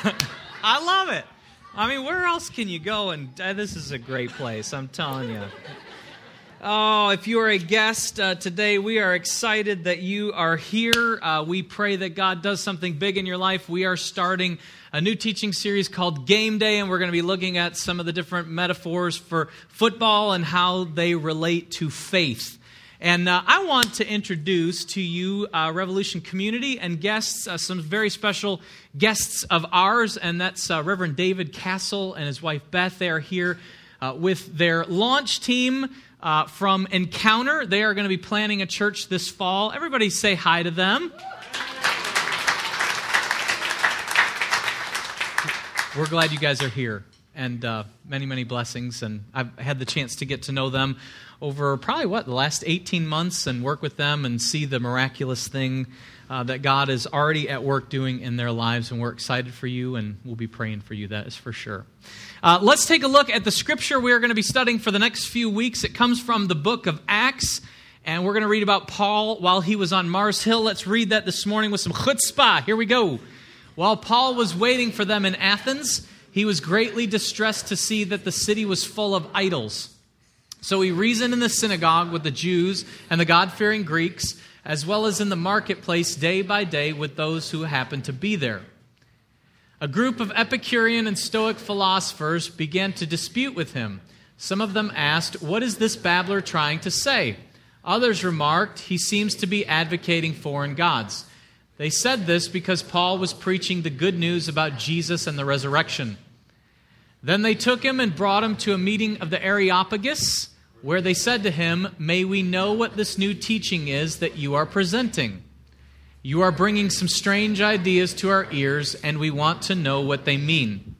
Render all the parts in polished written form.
I love it. I mean, where else can you go? And this is a great place, I'm telling you. Oh, if you are a guest today, we are excited that you are here. We pray that God does something big in your life. We are starting a new teaching series called Game Day, and we're going to be looking at some of the different metaphors for football and how they relate to faith. And I want to introduce to you Revolution Community and guests, some very special guests of ours, and that's Reverend David Castle and his wife Beth. They are here with their launch team from Encounter. They are going to be planning a church this fall. Everybody say hi to them. We're glad you guys are here, and many, many blessings. And I've had the chance to get to know them over probably, the last 18 months and work with them and see the miraculous thing that God is already at work doing in their lives. And we're excited for you, and we'll be praying for you, that is for sure. Let's take a look at the scripture we are going to be studying for the next few weeks. It comes from the book of Acts, and we're going to read about Paul while he was on Mars Hill. Let's read that this morning with some chutzpah. Here we go. While Paul was waiting for them in Athens, he was greatly distressed to see that the city was full of idols. So he reasoned in the synagogue with the Jews and the God-fearing Greeks, as well as in the marketplace day by day with those who happened to be there. A group of Epicurean and Stoic philosophers began to dispute with him. Some of them asked, "What is this babbler trying to say?" Others remarked, "He seems to be advocating foreign gods." They said this because Paul was preaching the good news about Jesus and the resurrection. Then they took him and brought him to a meeting of the Areopagus, where they said to him, "May we know what this new teaching is that you are presenting? You are bringing some strange ideas to our ears, and we want to know what they mean."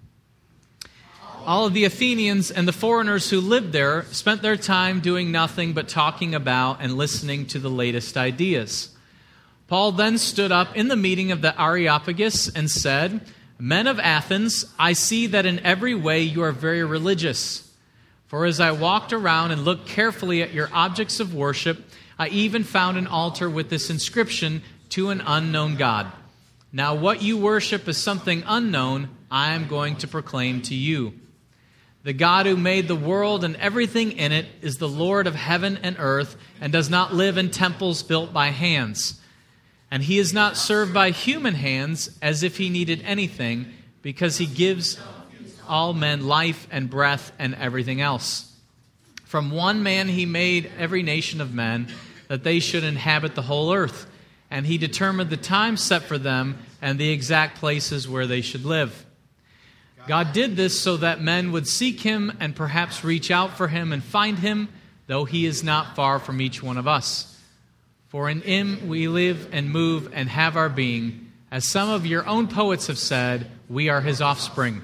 All of the Athenians and the foreigners who lived there spent their time doing nothing but talking about and listening to the latest ideas. Paul then stood up in the meeting of the Areopagus and said, "Men of Athens, I see that in every way you are very religious. For as I walked around and looked carefully at your objects of worship, I even found an altar with this inscription, 'To an unknown God.' Now what you worship is something unknown, I am going to proclaim to you. The God who made the world and everything in it is the Lord of heaven and earth and does not live in temples built by hands. And he is not served by human hands as if he needed anything, because he gives all men life and breath and everything else. From one man he made every nation of men, that they should inhabit the whole earth. And he determined the time set for them and the exact places where they should live. God did this so that men would seek him and perhaps reach out for him and find him, though he is not far from each one of us. For in him we live and move and have our being. As some of your own poets have said, we are his offspring.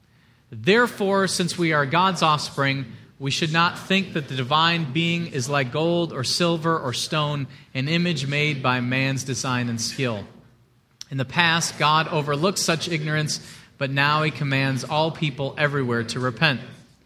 Therefore, since we are God's offspring, we should not think that the divine being is like gold or silver or stone, an image made by man's design and skill. In the past, God overlooked such ignorance, but now he commands all people everywhere to repent.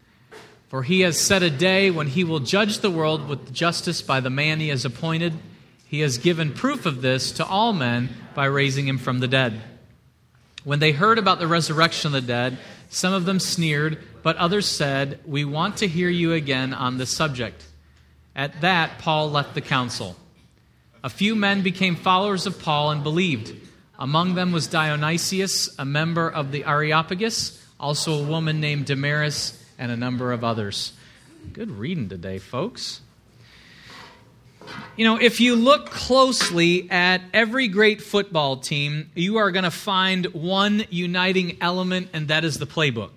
For he has set a day when he will judge the world with justice by the man he has appointed. He has given proof of this to all men by raising him from the dead." When they heard about the resurrection of the dead, some of them sneered, but others said, "We want to hear you again on this subject." At that, Paul left the council. A few men became followers of Paul and believed. Among them was Dionysius, a member of the Areopagus, also a woman named Damaris, and a number of others. Good reading today, folks. You know, if you look closely at every great football team, you are going to find one uniting element, and that is the playbook.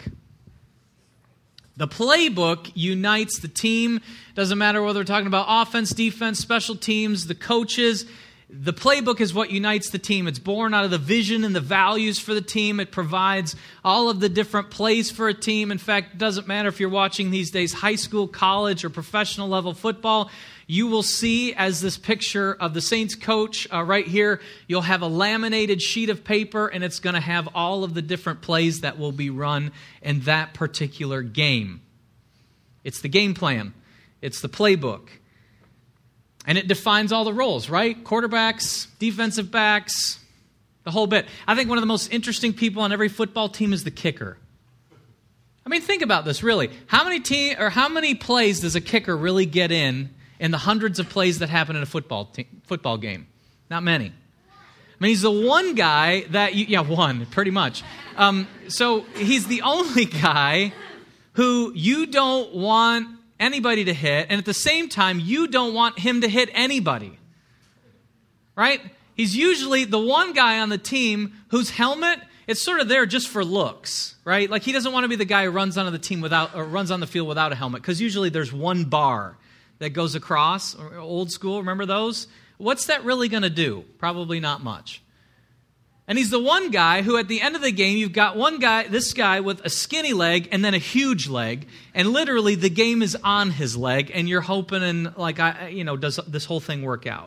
The playbook unites the team. Doesn't matter whether we're talking about offense, defense, special teams, the coaches. The playbook is what unites the team. It's born out of the vision and the values for the team. It provides all of the different plays for a team. In fact, it doesn't matter if you're watching these days high school, college, or professional level football. You will see, as this picture of the Saints coach right here, you'll have a laminated sheet of paper, and it's going to have all of the different plays that will be run in that particular game. It's the game plan. It's the playbook. And it defines all the roles, right? Quarterbacks, defensive backs, The whole bit. I think one of the most interesting people on every football team is the kicker. I mean, think about this, really. How many plays does a kicker really get in the hundreds of plays that happen in a football game? Not many. I mean, he's the one guy that one, pretty much. So he's the only guy who you don't want anybody to hit, and at the same time, you don't want him to hit anybody. Right? He's usually the one guy on the team whose helmet, it's sort of there just for looks, right? Like he doesn't want to be the guy who runs onto the team runs on the field without a helmet, because usually there's one bar that goes across. Old school, remember those? What's that really going to do? Probably not much. And he's the one guy who at the end of the game, you've got this guy with a skinny leg and then a huge leg, and literally the game is on his leg, and you're hoping does this whole thing work out?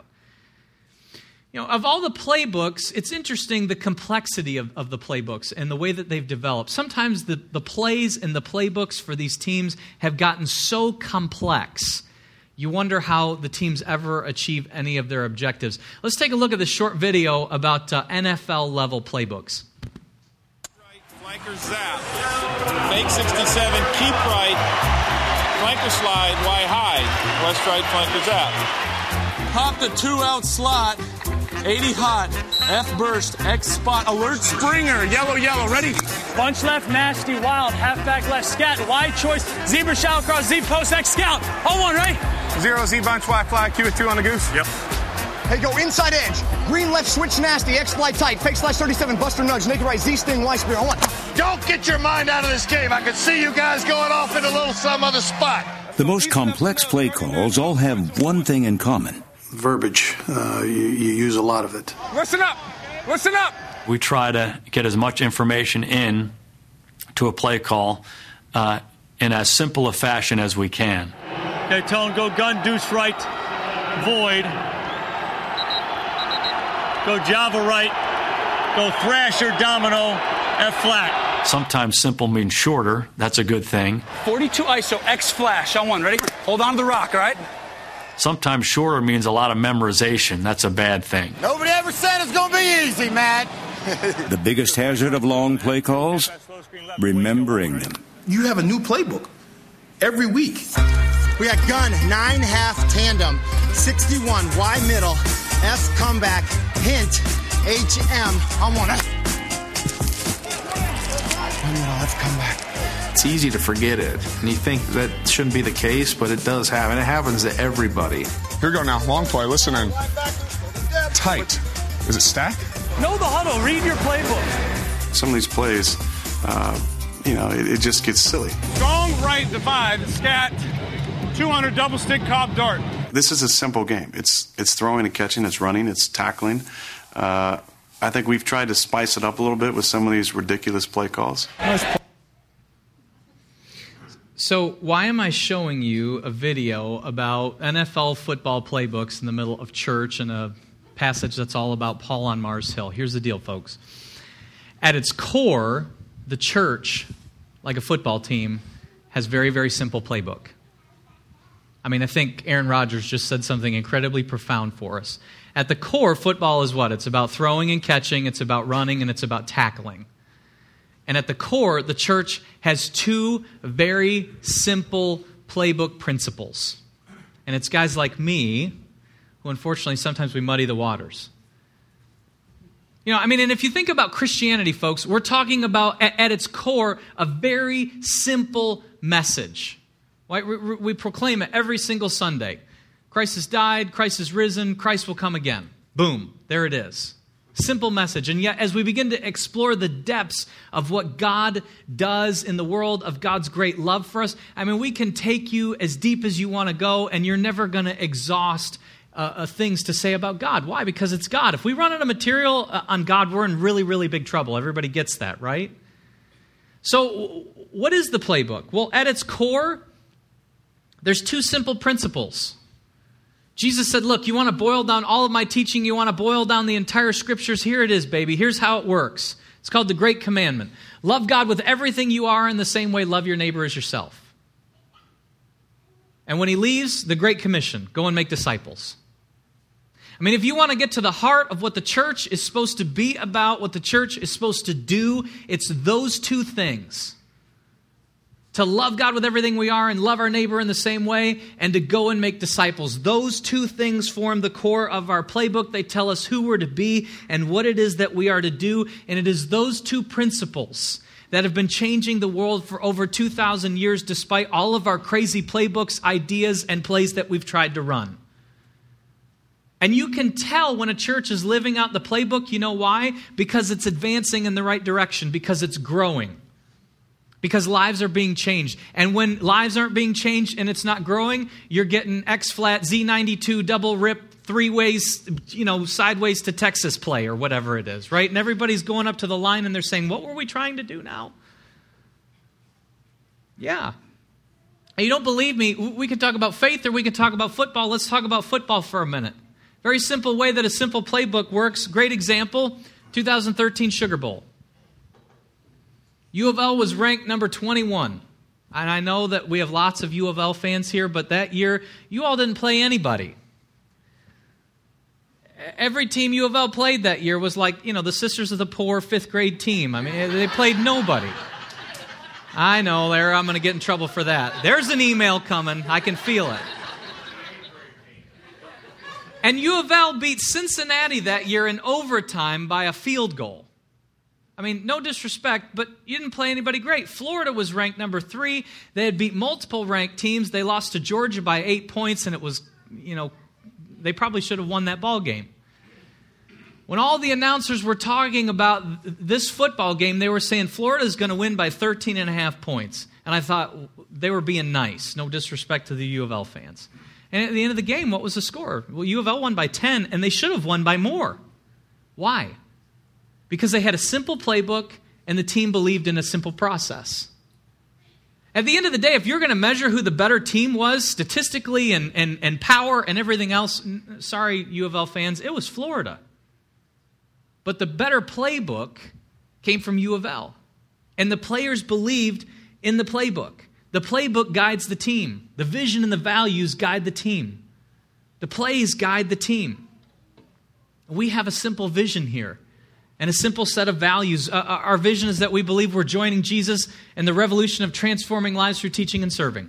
Of all the playbooks, it's interesting the complexity of the playbooks and the way that they've developed. Sometimes the plays and the playbooks for these teams have gotten so complex, you wonder how the teams ever achieve any of their objectives. Let's take a look at this short video about NFL-level playbooks. Right, flanker zap. Fake 67, keep right. Flanker slide, Y high. West right, flanker zap. Pop the 2-out slot. 80 hot, F burst, X spot, alert Springer, yellow, ready? Bunch left, nasty, wild, halfback left, scat, wide choice, zebra shallow cross, Z post, X scout. On one, right? 0, Z bunch, Y flag, Q with 2 on the goose. Yep. Hey, go inside edge. Green left, switch nasty, X fly tight, fake slash 37, buster nudge, naked right, Z sting, Y spear. On one. Don't get your mind out of this game. I can see you guys going off in a little some other spot. The most complex play calls all have one thing in common. Verbiage. You use a lot of it. Listen up. We try to get as much information in to a play call in as simple a fashion as we can. Okay, Tone, go gun, deuce right, void. Go Java right. Go Thrasher, domino, F flat. Sometimes simple means shorter. That's a good thing. 42 ISO, X flash, on one, ready? Hold on to the rock, all right? Sometimes shorter means a lot of memorization. That's a bad thing. Nobody ever said it's going to be easy, Matt. The biggest hazard of long play calls? Remembering them. You have a new playbook every week. We got gun, 9 half tandem, 61, Y middle, F comeback, hint, HM. On one. Y middle, F comeback. It's easy to forget it, and you think that shouldn't be the case, but it does happen. It happens to everybody. Here we go now. Long play. Listen in. Tight. Is it stack? Know the huddle. Read your playbook. Some of these plays, it just gets silly. Strong right divide, scat, 200 double stick Cobb dart. This is a simple game. It's throwing and catching. It's running. It's tackling. I think we've tried to spice it up a little bit with some of these ridiculous play calls. So why am I showing you a video about NFL football playbooks in the middle of church and a passage that's all about Paul on Mars Hill? Here's the deal, folks. At its core, the church, like a football team, has very, very simple playbook. I mean, I think Aaron Rodgers just said something incredibly profound for us. At the core, football is what? It's about throwing and catching, it's about running, and it's about tackling. And at the core, the church has 2 very simple playbook principles. And it's guys like me who, unfortunately, sometimes we muddy the waters. And if you think about Christianity, folks, we're talking about, at its core, a very simple message. Right? We proclaim it every single Sunday. Christ has died, Christ has risen, Christ will come again. Boom, there it is. Simple message. And yet, as we begin to explore the depths of what God does in the world, of God's great love for us, we can take you as deep as you want to go, and you're never going to exhaust things to say about God. Why? Because it's God. If we run out of material on God, we're in really, really big trouble. Everybody gets that, right? So, what is the playbook? Well, at its core, there's 2 simple principles. Jesus said, look, you want to boil down all of my teaching, you want to boil down the entire scriptures, here it is, baby. Here's how it works. It's called the Great Commandment. Love God with everything you are, in the same way love your neighbor as yourself. And when he leaves, the Great Commission, go and make disciples. I mean, if you want to get to the heart of what the church is supposed to be about, what the church is supposed to do, it's those two things. To love God with everything we are and love our neighbor in the same way, and to go and make disciples. Those two things form the core of our playbook. They tell us who we're to be and what it is that we are to do. And it is those two principles that have been changing the world for over 2,000 years, despite all of our crazy playbooks, ideas, and plays that we've tried to run. And you can tell when a church is living out the playbook. You know why? Because it's advancing in the right direction, because it's growing. Because lives are being changed. And when lives aren't being changed and it's not growing, you're getting X-flat, Z92, double rip, three ways, sideways to Texas play or whatever it is, right? And everybody's going up to the line and they're saying, what were we trying to do now? Yeah. And you don't believe me, we could talk about faith or we could talk about football. Let's talk about football for a minute. Very simple way that a simple playbook works. Great example, 2013 Sugar Bowl. U of L was ranked number 21. And I know that we have lots of U of L fans here, but that year, you all didn't play anybody. Every team U of L played that year was like, the Sisters of the Poor 5th grade team. I mean, they played nobody. I know, Larry, I'm going to get in trouble for that. There's an email coming. I can feel it. And U of L beat Cincinnati that year in overtime by a field goal. I mean, no disrespect, but you didn't play anybody great. Florida was ranked number 3. They had beat multiple ranked teams. They lost to Georgia by 8 points, and it was, they probably should have won that ball game. When all the announcers were talking about this football game, they were saying Florida's going to win by 13.5 points. And I thought they were being nice. No disrespect to the U of L fans. And at the end of the game, what was the score? Well, U of L won by 10, and they should have won by more. Why? Because they had a simple playbook and the team believed in a simple process. At the end of the day, if you're going to measure who the better team was statistically and power and everything else, sorry, U of L fans, it was Florida. But the better playbook came from U of L. And the players believed in the playbook. The playbook guides the team. The vision and the values guide the team. The plays guide the team. We have a simple vision here. And a simple set of values. Our vision is that we believe we're joining Jesus in the revolution of transforming lives through teaching and serving.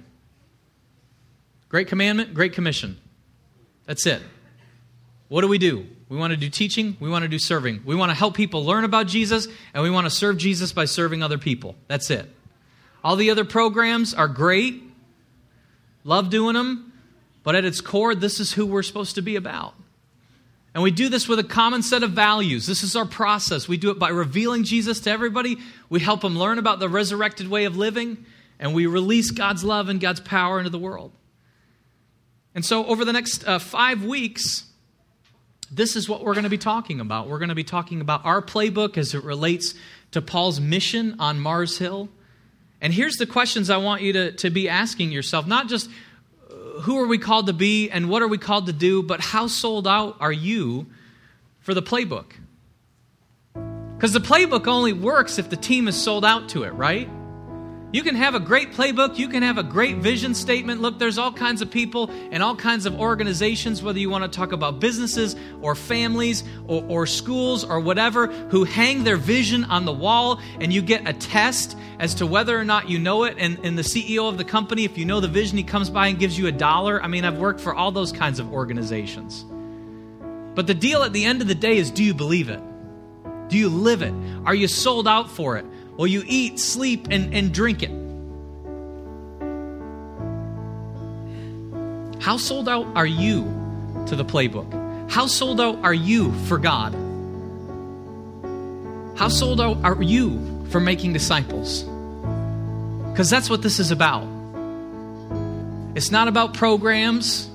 Great commandment, great commission. That's it. What do? We want to do teaching, we want to do serving. We want to help people learn about Jesus, and we want to serve Jesus by serving other people. That's it. All the other programs are great. Love doing them. But at its core, this is who we're supposed to be about. And we do this with a common set of values. This is our process. We do it by revealing Jesus to everybody. We help them learn about the resurrected way of living. And we release God's love and God's power into the world. And so over the next 5 weeks, this is what we're going to be talking about. We're going to be talking about our playbook as it relates to Paul's mission on Mars Hill. And here's the questions I want you to be asking yourself. Not just who are we called to be and what are we called to do, but how sold out are you for the playbook? Because the playbook only works if the team is sold out to it, right? You can have a great playbook, you can have a great vision statement. Look, there's all kinds of people and all kinds of organizations, whether you want to talk about businesses or families or schools or whatever, who hang their vision on the wall, and you get a test as to whether or not you know it. And the CEO of the company, if you know the vision, he comes by and gives you $1. I mean, I've worked for all those kinds of organizations. But the deal at the end of the day is, do you believe it? Do you live it? Are you sold out for it? Will you eat, sleep, and drink it? How sold out are you to the playbook? How sold out are you for God? How sold out are you for making disciples? Because that's what this is about. It's not about programs.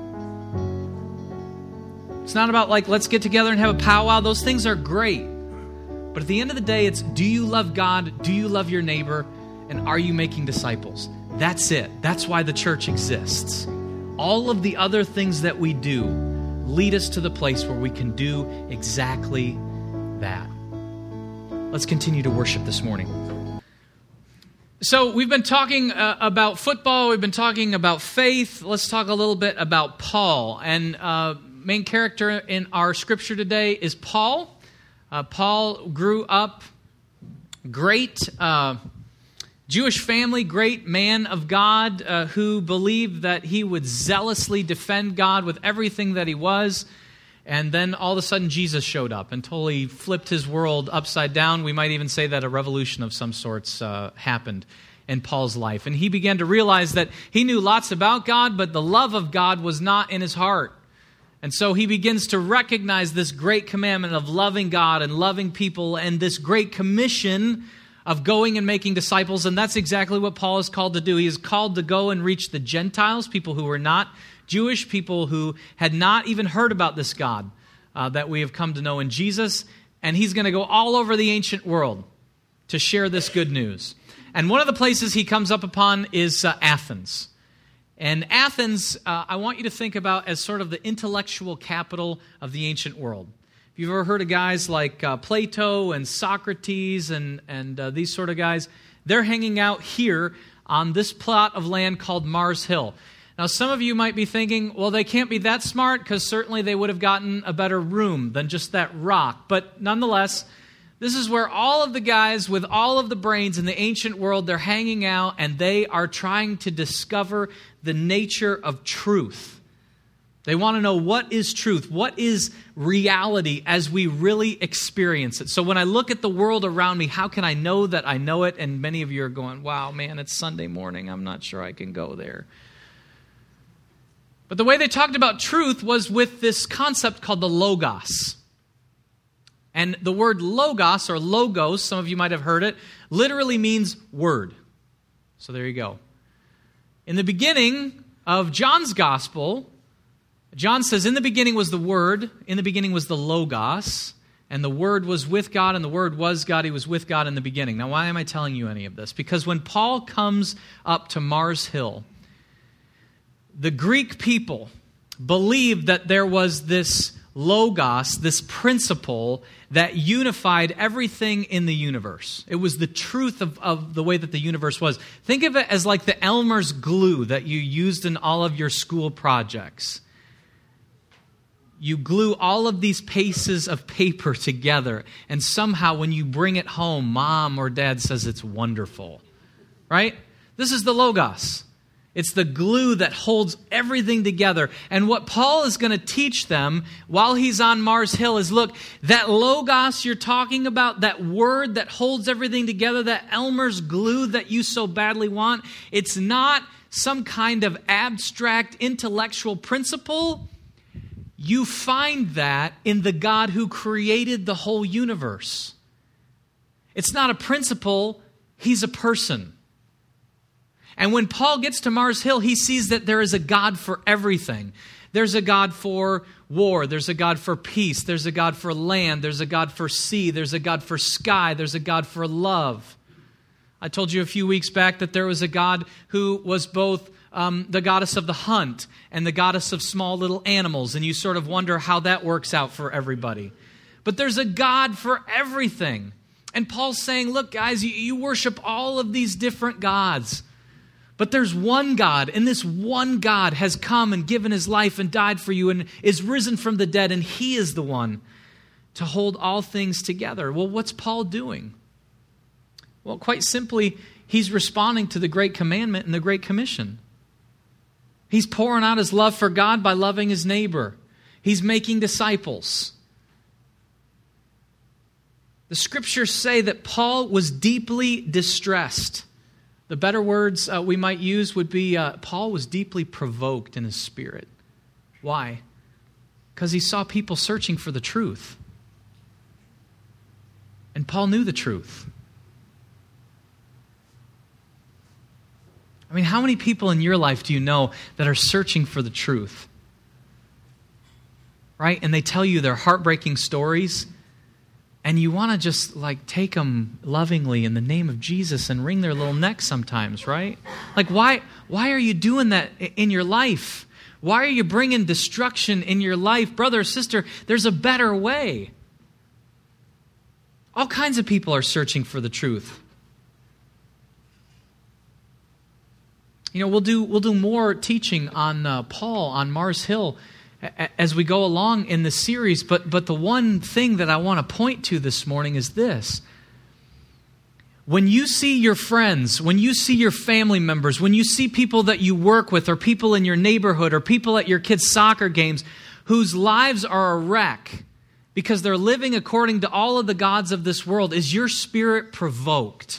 It's not about let's get together and have a powwow. Those things are great. But at the end of the day, it's, do you love God? Do you love your neighbor? And are you making disciples? That's it. That's why the church exists. All of the other things that we do lead us to the place where we can do exactly that. Let's continue to worship this morning. So we've been talking about football. We've been talking about faith. Let's talk a little bit about Paul. And main character in our scripture today is Paul. Paul grew up great Jewish family, great man of God who believed that he would zealously defend God with everything that he was. And then all of a sudden Jesus showed up and totally flipped his world upside down. We might even say that a revolution of some sorts happened in Paul's life. And he began to realize that he knew lots about God, but the love of God was not in his heart. And so he begins to recognize this great commandment of loving God and loving people and this great commission of going and making disciples. And that's exactly what Paul is called to do. He is called to go and reach the Gentiles, people who were not Jewish, people who had not even heard about this God that we have come to know in Jesus. And he's going to go all over the ancient world to share this good news. And one of the places he comes up upon is Athens. And Athens, I want you to think about as sort of the intellectual capital of the ancient world. If you've ever heard of guys like Plato and Socrates and these sort of guys, they're hanging out here on this plot of land called Mars Hill. Now, some of you might be thinking, well, they can't be that smart because certainly they would have gotten a better room than just that rock. But nonetheless, this is where all of the guys with all of the brains in the ancient world, they're hanging out and they are trying to discover the nature of truth. They want to know what is truth, what is reality as we really experience it. So when I look at the world around me, how can I know that I know it? And many of you are going, wow, man, it's Sunday morning. I'm not sure I can go there. But the way they talked about truth was with this concept called the Logos. And the word Logos, or Logos, some of you might have heard it, literally means word. So there you go. In the beginning of John's Gospel, John says, in the beginning was the Word, in the beginning was the Logos, and the Word was with God, and the Word was God. He was with God in the beginning. Now, why am I telling you any of this? Because when Paul comes up to Mars Hill, the Greek people believed that there was this Logos, this principle that unified everything in the universe. It was the truth of the way that the universe was. Think of it as like the Elmer's glue that you used in all of your school projects. You glue all of these pieces of paper together, and somehow when you bring it home, mom or dad says it's wonderful. Right? This is the Logos. It's the glue that holds everything together. And what Paul is going to teach them while he's on Mars Hill is, look, that Logos you're talking about, that word that holds everything together, that Elmer's glue that you so badly want, it's not some kind of abstract intellectual principle. You find that in the God who created the whole universe. It's not a principle, he's a person. And when Paul gets to Mars Hill, he sees that there is a God for everything. There's a God for war. There's a God for peace. There's a God for land. There's a God for sea. There's a God for sky. There's a God for love. I told you a few weeks back that there was a God who was both the goddess of the hunt and the goddess of small little animals. And you sort of wonder how that works out for everybody. But there's a God for everything. And Paul's saying, look, guys, you worship all of these different gods. But there's one God, and this one God has come and given his life and died for you and is risen from the dead, and he is the one to hold all things together. Well, what's Paul doing? Well, quite simply, he's responding to the Great Commandment and the Great Commission. He's pouring out his love for God by loving his neighbor. He's making disciples. The scriptures say that Paul was deeply distressed. The better words we might use would be Paul was deeply provoked in his spirit. Why? Because he saw people searching for the truth. And Paul knew the truth. I mean, how many people in your life do you know that are searching for the truth? Right? And they tell you their heartbreaking stories. And you want to just like take them lovingly in the name of Jesus and wring their little neck sometimes, right? Like why are you doing that in your life? Why are you bringing destruction in your life? Brother or sister, there's a better way. All kinds of people are searching for the truth. You know, we'll do more teaching on Paul on Mars Hill as we go along in the series. But the one thing that I want to point to this morning is this. When you see your friends, when you see your family members, when you see people that you work with or people in your neighborhood or people at your kids' soccer games whose lives are a wreck because they're living according to all of the gods of this world, is your spirit provoked?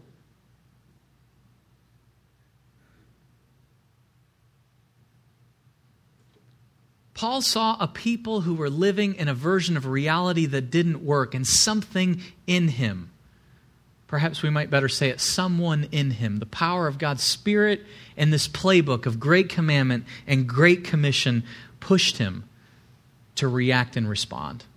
Paul saw a people who were living in a version of reality that didn't work, and something in him, perhaps we might better say it, someone in him, the power of God's Spirit and this playbook of Great Commandment and Great Commission pushed him to react and respond.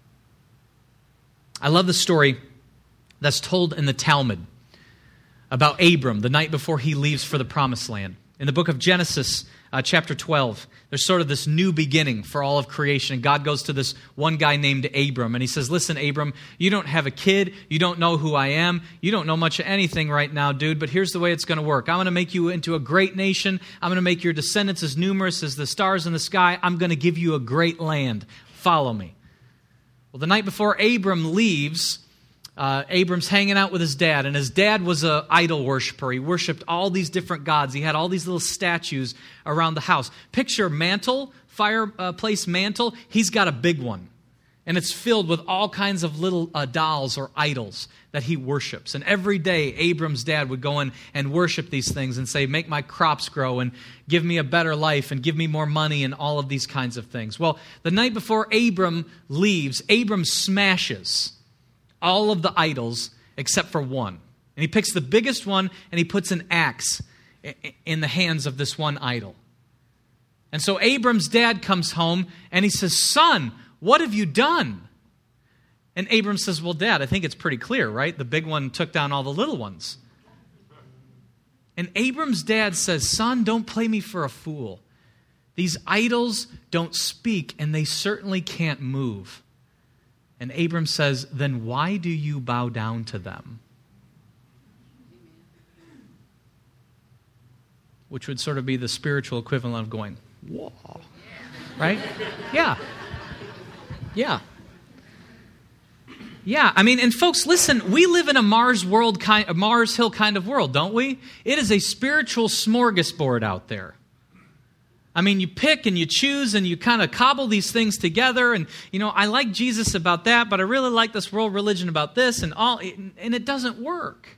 I love the story that's told in the Talmud about Abram the night before he leaves for the Promised Land. In the book of Genesis, chapter 12, there's sort of this new beginning for all of creation. And God goes to this one guy named Abram, and he says, listen, Abram, you don't have a kid. You don't know who I am. You don't know much of anything right now, dude, but here's the way it's going to work. I'm going to make you into a great nation. I'm going to make your descendants as numerous as the stars in the sky. I'm going to give you a great land. Follow me. Well, the night before Abram leaves, Abram's hanging out with his dad, and his dad was an idol worshiper. He worshipped all these different gods. He had all these little statues around the house. Picture mantle, fireplace mantle. He's got a big one, and it's filled with all kinds of little dolls or idols that he worships. And every day, Abram's dad would go in and worship these things and say, make my crops grow and give me a better life and give me more money and all of these kinds of things. Well, the night before Abram leaves, Abram smashes all of the idols except for one. And he picks the biggest one and he puts an axe in the hands of this one idol. And so Abram's dad comes home and he says, son, what have you done? And Abram says, well, Dad, I think it's pretty clear, right? The big one took down all the little ones. And Abram's dad says, son, don't play me for a fool. These idols don't speak and they certainly can't move. And Abram says, then why do you bow down to them? Which would sort of be the spiritual equivalent of going, whoa. Right? Yeah. Yeah. Yeah, I mean, and folks, listen, we live in a Mars Hill kind of world, don't we? It is a spiritual smorgasbord out there. I mean, you pick and you choose and you kind of cobble these things together. And, you know, I like Jesus about that, but I really like this world religion about this and all. And it doesn't work.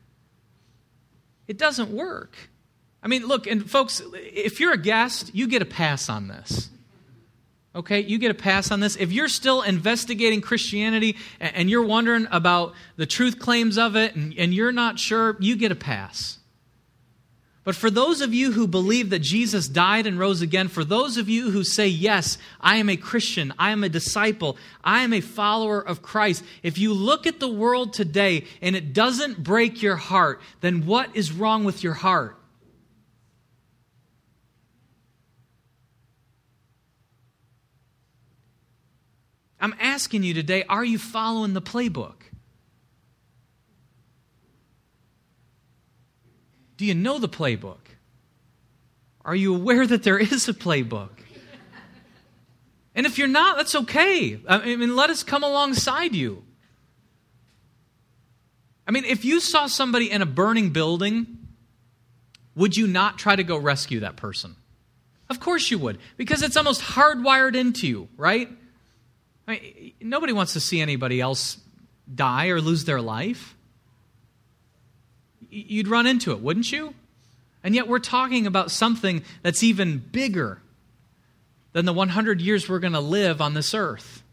It doesn't work. I mean, look, and folks, if you're a guest, you get a pass on this. Okay, you get a pass on this. If you're still investigating Christianity and you're wondering about the truth claims of it and you're not sure, you get a pass. But for those of you who believe that Jesus died and rose again, for those of you who say, yes, I am a Christian, I am a disciple, I am a follower of Christ, if you look at the world today and it doesn't break your heart, then what is wrong with your heart? I'm asking you today, are you following the playbook? Do you know the playbook? Are you aware that there is a playbook? And if you're not, that's okay. I mean, let us come alongside you. I mean, if you saw somebody in a burning building, would you not try to go rescue that person? Of course you would, because it's almost hardwired into you, right? I mean, nobody wants to see anybody else die or lose their life. You'd run into it, wouldn't you? And yet we're talking about something that's even bigger than the 100 years we're going to live on this earth.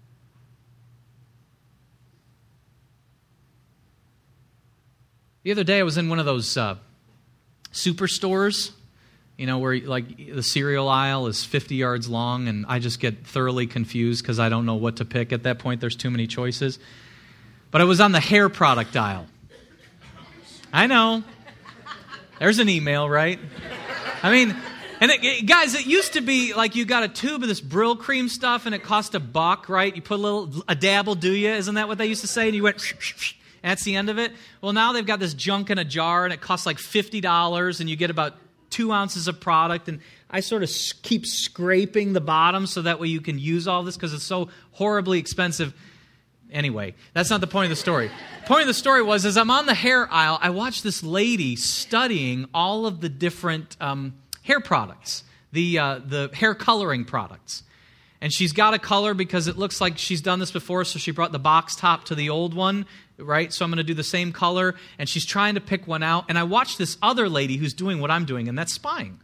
The other day I was in one of those superstores, you know, where like the cereal aisle is 50 yards long and I just get thoroughly confused because I don't know what to pick at that point. There's too many choices. But I was on the hair product aisle. I know. There's an email, right? I mean, and guys, it used to be like you got a tube of this Brill cream stuff and it cost $1, right? You put a dab will do you. Isn't that what they used to say? And you went, and that's the end of it. Well, now they've got this junk in a jar and it costs like $50 and you get about 2 ounces of product, and I sort of keep scraping the bottom so that way you can use all this because it's so horribly expensive. Anyway, that's not the point of the story. The point of the story was, as I'm on the hair aisle, I watched this lady studying all of the different hair products, the hair coloring products. And she's got a color because it looks like she's done this before, so she brought the box top to the old one, right? So I'm going to do the same color, and she's trying to pick one out. And I watched this other lady who's doing what I'm doing, and that's spying.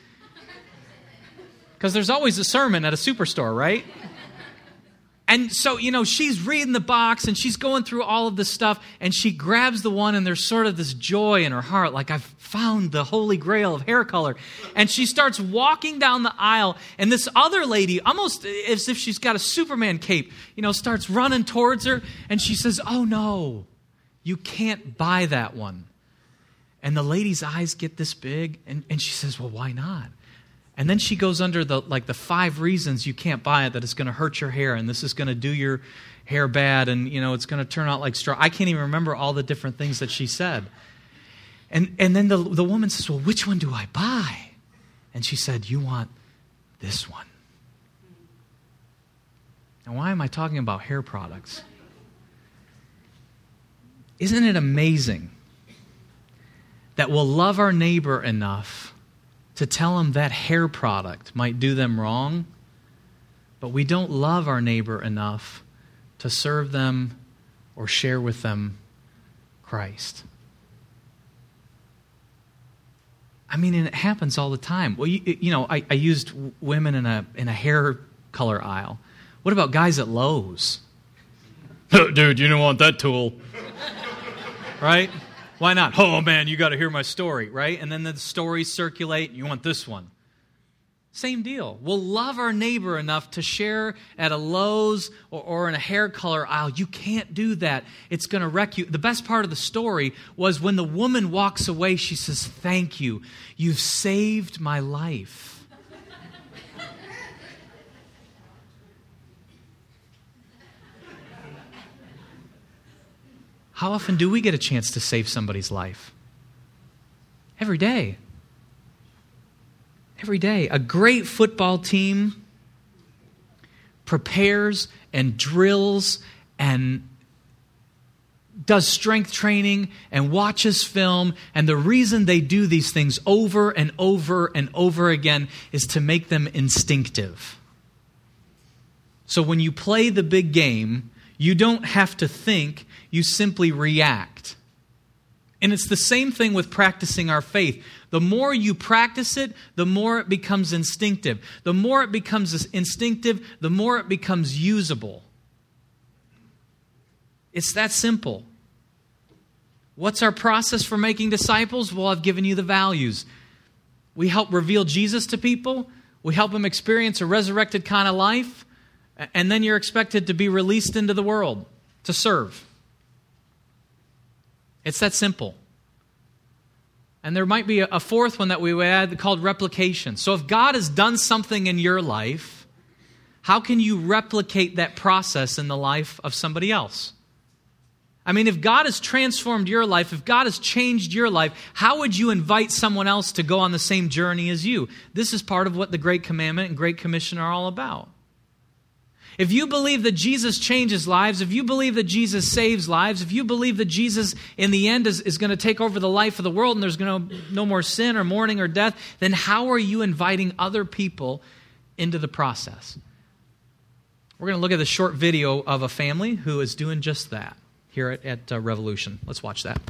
Because there's always a sermon at a superstore, right? And so, she's reading the box and she's going through all of this stuff and she grabs the one and there's sort of this joy in her heart, like I've found the holy grail of hair color. And she starts walking down the aisle and this other lady, almost as if she's got a Superman cape, starts running towards her and she says, "Oh no, you can't buy that one." And the lady's eyes get this big and she says, "Well, why not?" And then she goes under the 5 reasons you can't buy it, that it's going to hurt your hair and this is going to do your hair bad and, it's going to turn out like straw. I can't even remember all the different things that she said. And then the woman says, "Well, which one do I buy?" And she said, "You want this one." Now, why am I talking about hair products? Isn't it amazing that we'll love our neighbor enough to tell them that hair product might do them wrong, but we don't love our neighbor enough to serve them or share with them Christ? I mean, and it happens all the time. Well, I used women in a hair color aisle. What about guys at Lowe's? "Dude, you don't want that tool." Right? Why not? "Oh, man, you got to hear my story," right? And then the stories circulate. "You want this one." Same deal. We'll love our neighbor enough to share at a Lowe's or in a hair color aisle. You can't do that. It's going to wreck you. The best part of the story was when the woman walks away, she says, "Thank you. You've saved my life." How often do we get a chance to save somebody's life? Every day. Every day. A great football team prepares and drills and does strength training and watches film. And the reason they do these things over and over and over again is to make them instinctive. So when you play the big game, you don't have to think, you simply react. And it's the same thing with practicing our faith. The more you practice it, the more it becomes instinctive. The more it becomes instinctive, the more it becomes usable. It's that simple. What's our process for making disciples? Well, I've given you the values. We help reveal Jesus to people. We help them experience a resurrected kind of life. And then you're expected to be released into the world to serve. It's that simple. And there might be a fourth one that we would add called replication. So if God has done something in your life, how can you replicate that process in the life of somebody else? I mean, if God has transformed your life, if God has changed your life, how would you invite someone else to go on the same journey as you? This is part of what the Great Commandment and Great Commission are all about. If you believe that Jesus changes lives, if you believe that Jesus saves lives, if you believe that Jesus in the end is going to take over the life of the world and there's going to no more sin or mourning or death, then how are you inviting other people into the process? We're going to look at a short video of a family who is doing just that here at Revolution. Let's watch that.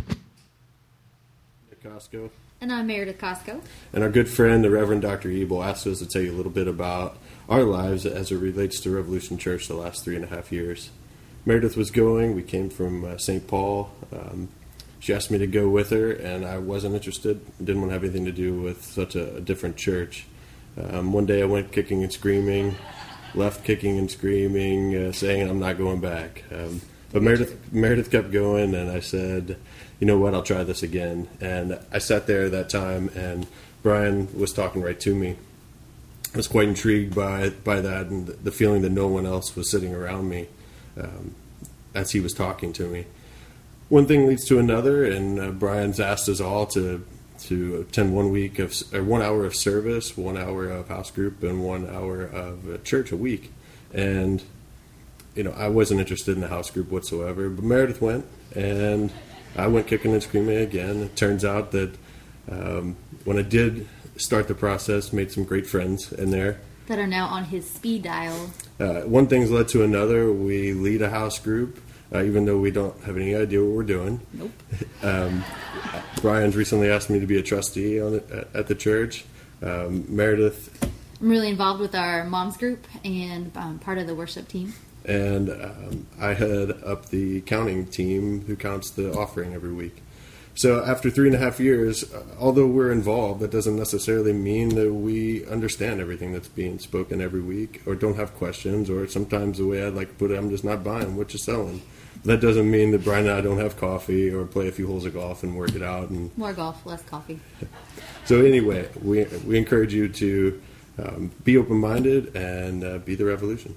Costco. And I'm Meredith Costco. And our good friend, the Reverend Dr. Ebel, asked us to tell you a little bit about our lives as it relates to Revolution Church the last 3.5 years. Meredith was going. We came from St. Paul. She asked me to go with her, and I wasn't interested. Didn't want to have anything to do with such a different church. One day I went kicking and screaming, left kicking and screaming, saying I'm not going back. But Meredith kept going, and I said, you know what, I'll try this again. And I sat there that time, and Brian was talking right to me. I was quite intrigued by that and the feeling that no one else was sitting around me as he was talking to me. One thing leads to another, and Brian's asked us all to to attend 1 hour of service, 1 hour of house group, and 1 hour of church a week. And, I wasn't interested in the house group whatsoever, but Meredith went, and I went kicking and screaming again. It turns out that when I did start the process, made some great friends in there. That are now on his speed dial. One thing's led to another. We lead a house group, even though we don't have any idea what we're doing. Nope. Brian's recently asked me to be a trustee at the church. Meredith. I'm really involved with our moms group and part of the worship team. And I head up the accounting team who counts the offering every week. So after 3.5 years, although we're involved, that doesn't necessarily mean that we understand everything that's being spoken every week or don't have questions, or sometimes the way I'd like to put it, I'm just not buying what you're selling. That doesn't mean that Brian and I don't have coffee or play a few holes of golf and work it out. And more golf, less coffee. So anyway, we encourage you to be open-minded and be the revolution.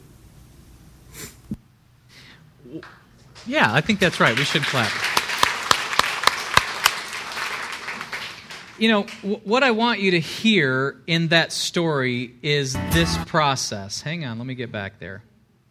Yeah, I think that's right. We should clap. What I want you to hear in that story is this process. Hang on, let me get back there.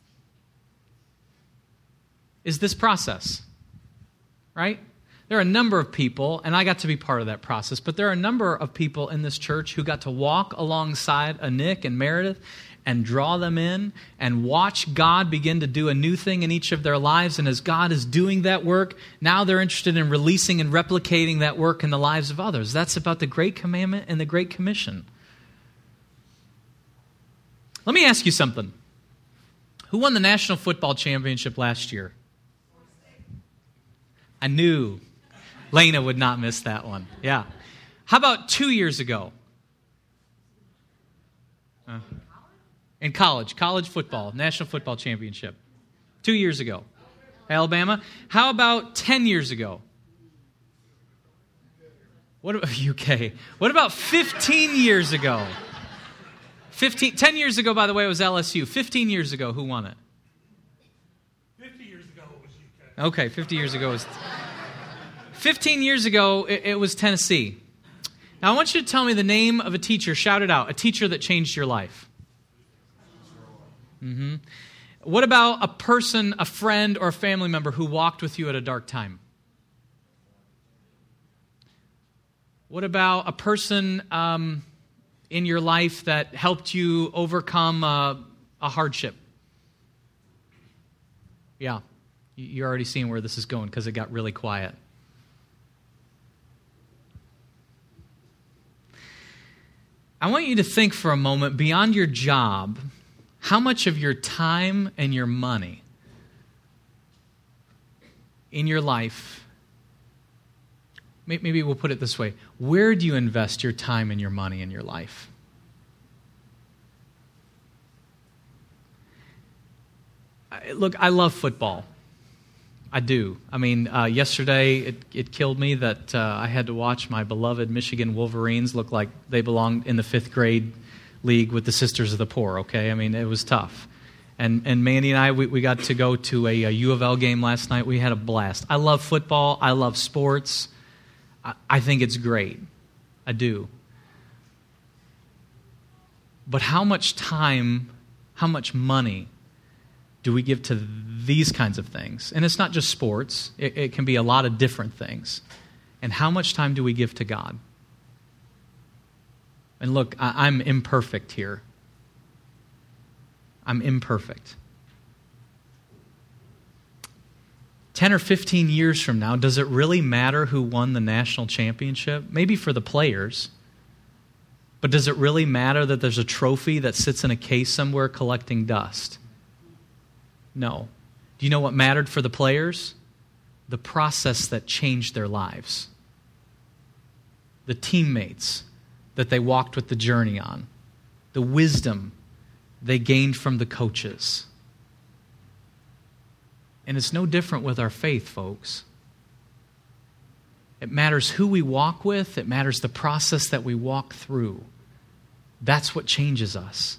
Is this process, right? There are a number of people, and I got to be part of that process, but there are a number of people in this church who got to walk alongside a Nick and Meredith and draw them in and watch God begin to do a new thing in each of their lives. And as God is doing that work, now they're interested in releasing and replicating that work in the lives of others. That's about the Great Commandment and the Great Commission. Let me ask you something. Who won the National Football Championship last year? I knew Lena would not miss that one. Yeah. How about 2 years ago? In college football, National Football Championship. 2 years ago. Alabama. How about 10 years ago? What about UK? What about 15 years ago? 10 years ago, by the way, it was LSU. 15 years ago, who won it? 50 years ago, it was UK. Okay, 50 years ago was... 15 years ago, it was Tennessee. Now, I want you to tell me the name of a teacher. Shout it out. A teacher that changed your life. Mm-hmm. What about a person, a friend, or a family member who walked with you at a dark time? What about a person in your life that helped you overcome a hardship? Yeah, you're already seeing where this is going because it got really quiet. I want you to think for a moment, beyond your job, how much of your time and your money in your life, maybe we'll put it this way, where do you invest your time and your money in your life? Look, I love football. I do. I mean, yesterday it killed me that I had to watch my beloved Michigan Wolverines look like they belonged in the 5th grade league with the Sisters of the Poor, okay? I mean, it was tough. And Mandy and I, we got to go to a U of L game last night. We had a blast. I love football. I love sports. I think it's great. I do. But how much time, how much money do we give to these kinds of things? And it's not just sports. It can be a lot of different things. And how much time do we give to God? And look, I'm imperfect here. I'm imperfect. 10 or 15 years from now, does it really matter who won the national championship? Maybe for the players. But does it really matter that there's a trophy that sits in a case somewhere collecting dust? No. Do you know what mattered for the players? The process that changed their lives. The teammates that they walked with the journey on. The wisdom they gained from the coaches. And it's no different with our faith, folks. It matters who we walk with. It matters the process that we walk through. That's what changes us.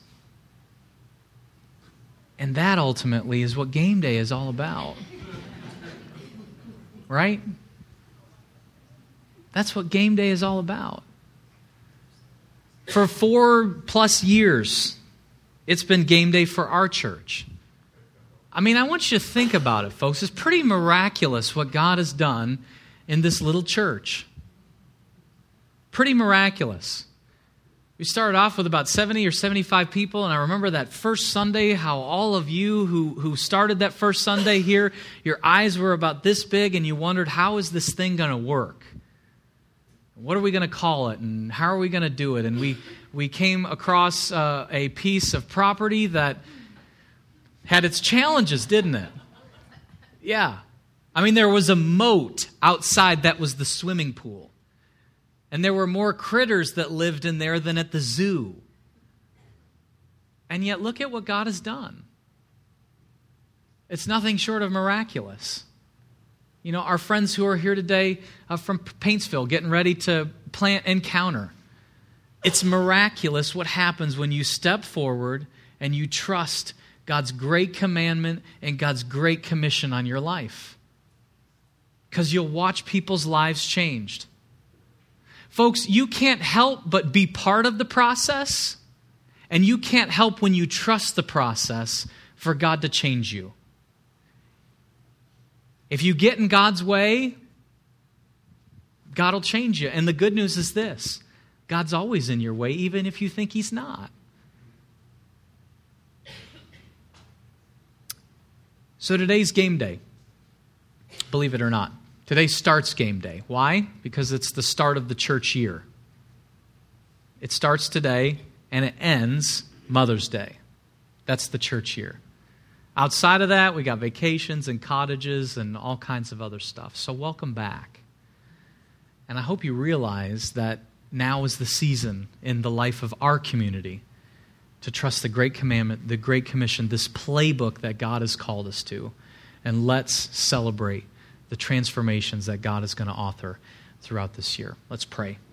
And that ultimately is what game day is all about. Right? That's what game day is all about. For 4+ years, it's been game day for our church. I mean, I want you to think about it, folks. It's pretty miraculous what God has done in this little church. Pretty miraculous. We started off with about 70 or 75 people, and I remember that first Sunday, how all of you who started that first Sunday here, your eyes were about this big, and you wondered, how is this thing going to work? What are we going to call it, and how are we going to do it? And we came across a piece of property that had its challenges, didn't it? Yeah. I mean, there was a moat outside that was the swimming pool. And there were more critters that lived in there than at the zoo. And yet, look at what God has done. It's nothing short of miraculous. You know, our friends who are here today from Paintsville getting ready to plant Encounter. It's miraculous what happens when you step forward and you trust God's great commandment and God's great commission on your life. Because you'll watch people's lives changed. Folks, you can't help but be part of the process, and you can't help when you trust the process for God to change you. If you get in God's way, God will change you. And the good news is this: God's always in your way, even if you think He's not. So today's game day, believe it or not. Today starts game day. Why? Because it's the start of the church year. It starts today and it ends Mother's Day. That's the church year. Outside of that, we got vacations and cottages and all kinds of other stuff. So welcome back. And I hope you realize that now is the season in the life of our community to trust the great commandment, the great commission, this playbook that God has called us to. And let's celebrate the transformations that God is going to author throughout this year. Let's pray.